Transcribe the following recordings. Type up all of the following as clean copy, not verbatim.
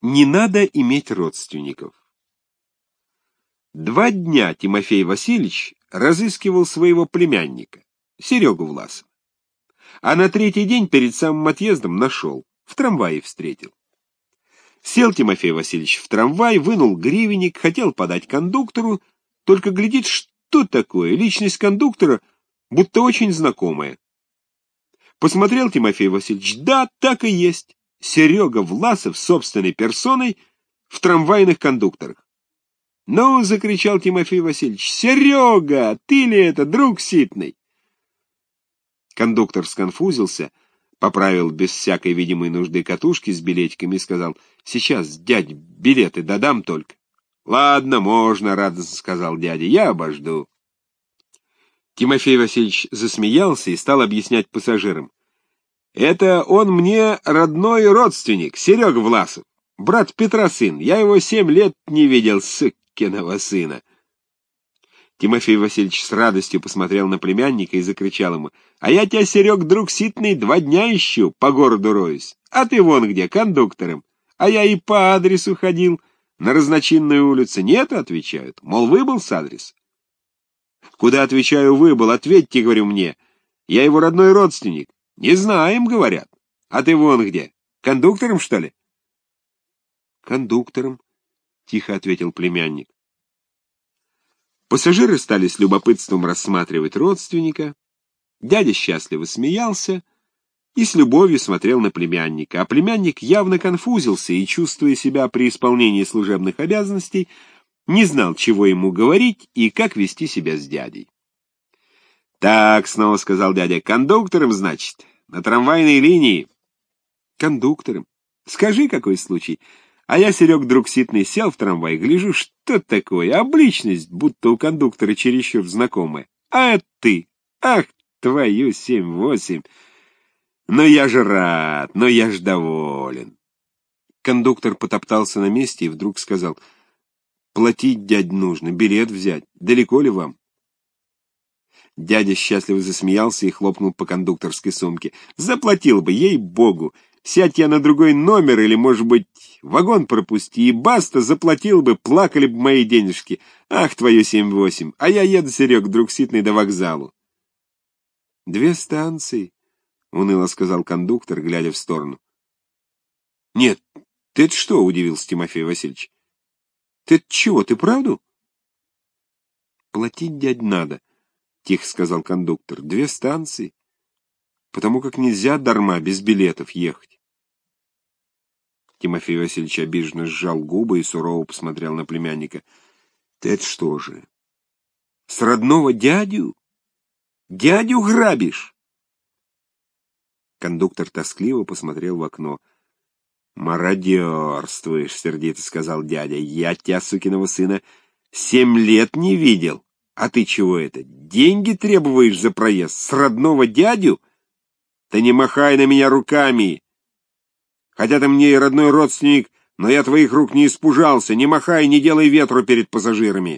Не надо иметь родственников. 2 дня Тимофей Васильевич разыскивал своего племянника, Серегу Власова. А на 3-й день перед самым отъездом нашел, в трамвае встретил. Сел Тимофей Васильевич в трамвай, вынул гривенник, хотел подать кондуктору, только глядит, что такое, личность кондуктора будто очень знакомая. Посмотрел Тимофей Васильевич, да, так и есть. Серега Власов собственной персоной в трамвайных кондукторах. «Ну!» — закричал Тимофей Васильевич. «Серега, ты ли это, друг ситный?» Кондуктор сконфузился, поправил без всякой видимой нужды катушки с билетиками и сказал: «Сейчас, дядь, билеты додам только». «Ладно, можно», — радостно сказал дядя, — «я обожду». Тимофей Васильевич засмеялся и стал объяснять пассажирам: «Это он мне родной родственник, Серега Власов, брат Петра сын. Я его 7 лет не видел, сукиного сына». Тимофей Васильевич с радостью посмотрел на племянника и закричал ему: «А я тебя, Серег, друг ситный, 2 дня ищу, по городу роюсь. А ты вон где, кондуктором. А я и по адресу ходил, на Разночинную улицу. Нет, отвечают, мол, выбыл с адреса». «Куда, отвечаю, выбыл? Ответьте, говорю, мне. Я его родной родственник». «Не знаем, говорят. А ты вон где, кондуктором, что ли?» «Кондуктором», — тихо ответил племянник. Пассажиры стали с любопытством рассматривать родственника. Дядя счастливо смеялся и с любовью смотрел на племянника, а племянник явно конфузился и, чувствуя себя при исполнении служебных обязанностей, не знал, чего ему говорить и как вести себя с дядей. «Так», — снова сказал дядя, — «кондуктором, значит, на трамвайной линии». «Кондуктором. Скажи, какой случай. А я, Серег, друг ситный, сел в трамвай, гляжу, что такое, обличность, будто у кондуктора чересчур знакомая. А это ты! Ах, твою 7-8! Но я же рад, но я ж доволен». Кондуктор потоптался на месте и вдруг сказал: «Платить, дядь, нужно, билет взять. Далеко ли вам?» Дядя счастливо засмеялся и хлопнул по кондукторской сумке. «Заплатил бы, ей-богу! Сядь я на другой номер или, может быть, вагон пропусти, и баста, заплатил бы, плакали бы мои денежки. Ах, твою 7-8! А я еду, Серег, друг ситный, до вокзалу». 2 станции, — уныло сказал кондуктор, глядя в сторону. «Нет, ты это что?» — удивился Тимофей Васильевич. «Ты это чего, ты правду?» «Платить, дядь, надо», — тихо сказал кондуктор. 2 станции, потому как нельзя дарма без билетов ехать. Тимофей Васильевич обиженно сжал губы и сурово посмотрел на племянника. «Ты это что же, с родного дядю? Дядю грабишь?» Кондуктор тоскливо посмотрел в окно. «Мародерствуешь», — сердито сказал дядя. «Я тебя, сукиного сына, 7 лет не видел. А ты чего это, деньги требуешь за проезд? С родного дядю? Ты не махай на меня руками. Хотя ты мне и родной родственник, но я твоих рук не испужался. Не махай, не делай ветру перед пассажирами».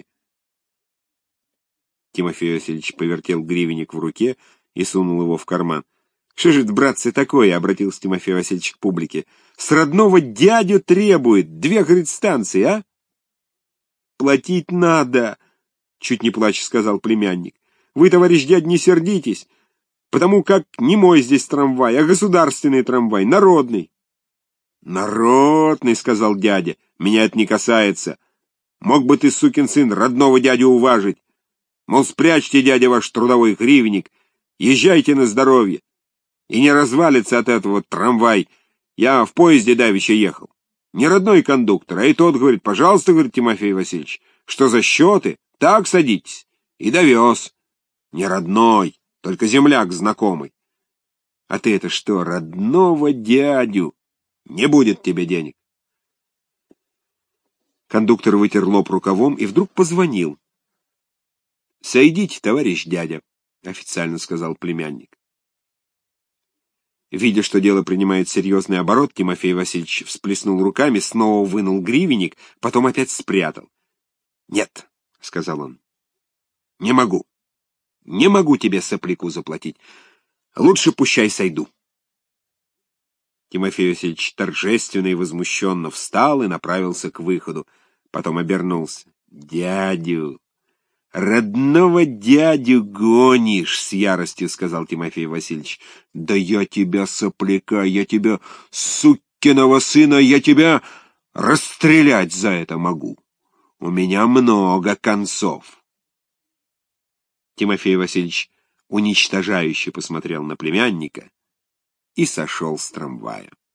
Тимофей Васильевич повертел гривенник в руке и сунул его в карман. «Что же это, братцы, такое?» — обратился Тимофей Васильевич к публике. «С родного дядю требует 2, говорит, станции, а?» «Платить надо», — чуть не плача сказал племянник. «Вы, товарищ дядь, не сердитесь, потому как не мой здесь трамвай, а государственный трамвай, народный». «Народный», — сказал дядя, — «меня это не касается. Мог бы ты, сукин сын, родного дядю уважить. Мол, спрячьте, дядя, ваш трудовой гривенник, езжайте на здоровье. И не развалится от этого трамвай. Я в поезде давеча ехал. Не родной кондуктор, а и тот говорит: пожалуйста, говорит, Тимофей Васильевич, что за счеты? Так садитесь. И довез. Не родной, только земляк знакомый. А ты это что, родного дядю? Не будет тебе денег». Кондуктор вытер лоб рукавом и вдруг позвонил. «Сойдите, товарищ дядя», — официально сказал племянник. Видя, что дело принимает серьезный оборот, Тимофей Васильевич всплеснул руками, снова вынул гривенник, потом опять спрятал. «Нет», — сказал он, — «не могу. Не могу тебе сопляку заплатить. Лучше пущай сойду». Тимофей Васильевич торжественно и возмущенно встал и направился к выходу. Потом обернулся. «Дядю! Родного дядю гонишь!» — с яростью сказал Тимофей Васильевич. «Да я тебя, сопляка, я тебя, сукиного сына, я тебя расстрелять за это могу! У меня много концов!» Тимофей Васильевич уничтожающе посмотрел на племянника и сошел с трамвая.